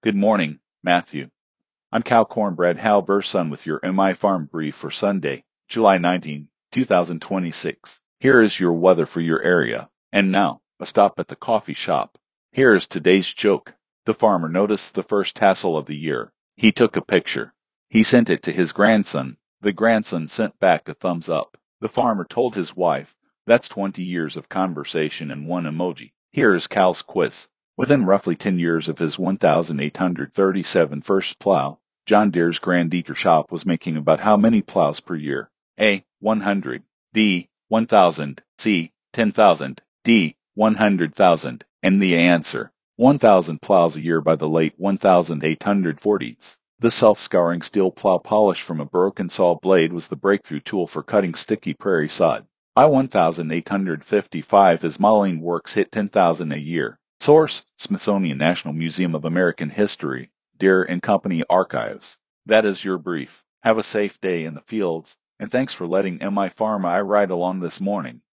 Good morning, Matthew. I'm Cal Cornbread Hal Burson with your MI Farm Brief for Sunday, July 19, 2026. Here is your weather for your area. And now, a stop at the coffee shop. Here is today's joke. The farmer noticed the first tassel of the year. He took a picture. He sent it to his grandson. The grandson sent back a thumbs up. The farmer told his wife, "That's 20 years of conversation and one emoji." Here is Cal's quiz. Within roughly 10 years of his 1,837 first plow, John Deere's Grand Eater shop was making about how many plows per year? A. 100. B. 1,000. C. 10,000. D. 100,000. And the answer: 1,000 plows a year by the late 1840s. The self-scouring steel plow polish from a broken saw blade was the breakthrough tool for cutting sticky prairie sod. By 1855, his modeling works hit 10,000 a year. Source: Smithsonian National Museum of American History, Deere & Company Archives. That is your brief. Have a safe day in the fields, and thanks for letting MI Farm I ride along this morning.